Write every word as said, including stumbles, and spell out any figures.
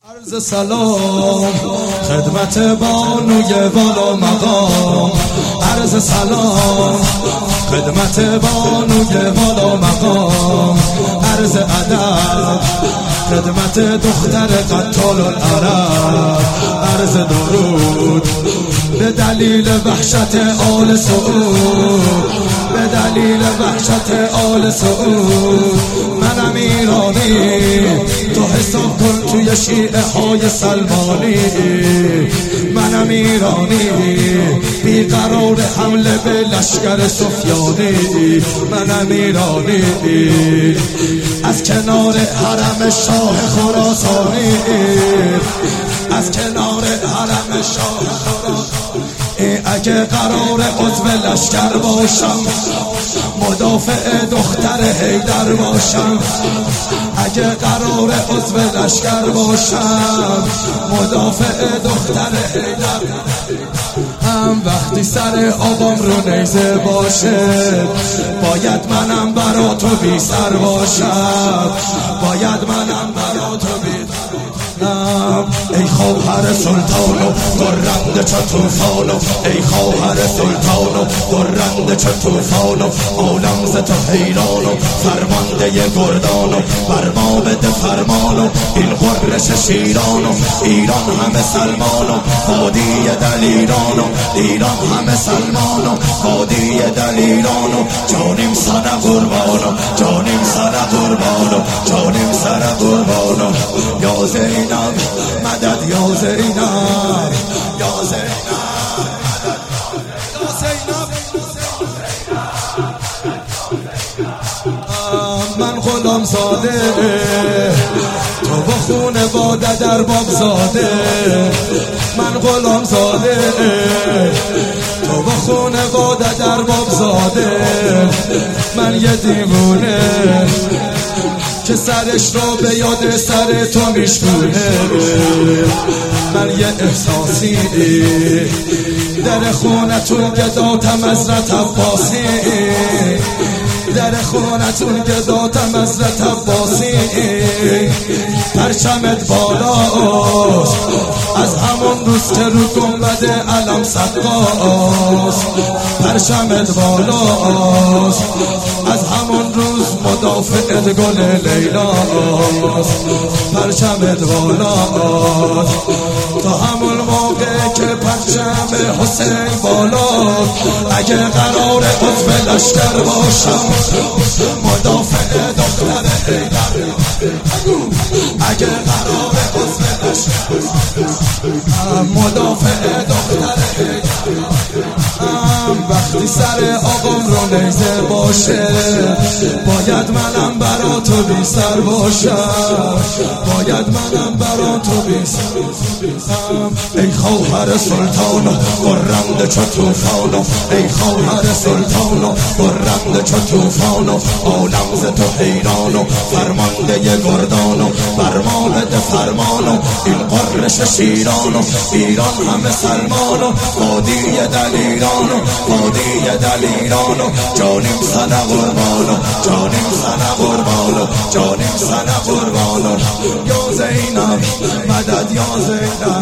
عرض سلام خدمت بانوی والا مقام، عرض سلام خدمت بانوی والا مقام، عرض ادب خدمت دختر قتال العرب، عرض درود به دلیل وحشت آل سعود، به دلیل وحشت آل سعود. منم ایرانی، تو حساب کن توی شیعه های سلمانی. منم ایرانی، بیقرار حمله به لشکر سفیانی. منم ایرانی، از کنار حرم شاه خراسانی، از کنار حرم شاه خراسانی. اگه قرار عضو لشکر باشم، مدافع دختر حیدر باشم. اگه قرار عضو لشکر باشم، مدافع دختر حیدر. هم وقتی سر آبام رو نیزه باشه، باید منم برا تو بی سر باشم، باید منم برا تو بی ای خواهر سلطانو درنده چه توفانو، ای خواهر سلطانو درنده چه توفانو. عالم ز تو حیرانو، فرمانده گردانو، بر ما بده فرمانو. این قرش شیرانو، ایران همه سلمانو، وادی دلیرانو، ایران همه سلمانو، وادی دلیرانو. جانیم سر قربانو، جانیم سر قربانو، جانیم سر قربانو. یا زینب مدد، یا زینب، یا زینب یا زینب. من غلام زاده، تو با خون باده در باب زاده. من غلام زاده، تو با خون باده در باب زاده. من یه دیوونه که سرش رو به یاد سر تو میشکونه. من یه احساسی در خونتون گداتم حضرت عباسی، در خونتون گداتم حضرت عباسی. پرچمت بالاست از همون روز که رو گنبد علم سقاست. پرچمت بالاست از همون روز مدافعت گل لیلاست. پرچمت بالاست تا همون موقع که پرچم حسین بالاست. اگه قرار عضو لشکر باشم، مدافع دختر حیدر. اگه قرار عضو لشکر باشم، مدافع دختر حیدر. وقتی سر آقام رو نیزه باشه، باید منم برا تو بی سر باشم، باید منم برا تو بی سر باشم. ای خواهر سلطانو درنده چه توفانو، ای خواهر سلطانو درنده چه توفانو. عالم ز تو حیرانو، فرمانده گردانو، بر ما بده فرمانو. این قرش شیرانو، ایران همه سلمانو، وادی دلیرانو، وادی دلیرانو. جانیم سر قربانو، جانیم سر قربانو، جانیم سر قربانو. یا زینب مدد، یا زینب.